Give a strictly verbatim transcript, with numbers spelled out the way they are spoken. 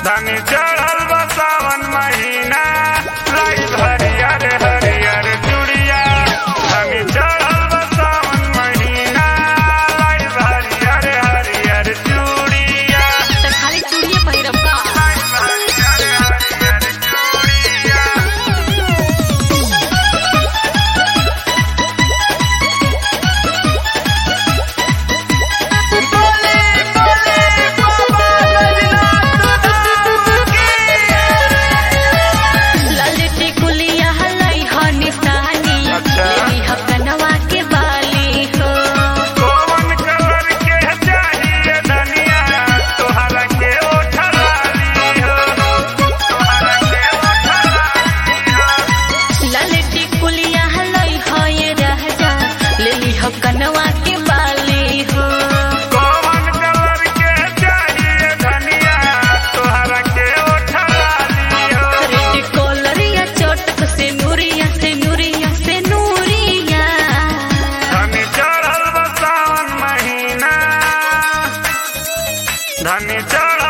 धनी चढ़ल बा सावन महीना लाई हरियर हरियर चूड़िया। धनी चढ़ल बा सावन महीना लाई हरियर हरियर चूड़िया। त खाली चूड़िए पहिरब का? हरियर हरियर चूड़िया। कनवा के बाली हो कौन कलर के चाहिए धनिया तोहरा के ओठलाली हो। रेड कॉलरिया चोटक से नूरिया से नूरिया से नूरिया। धनी चढ़ल बा सावन महीना धनी चढ़ल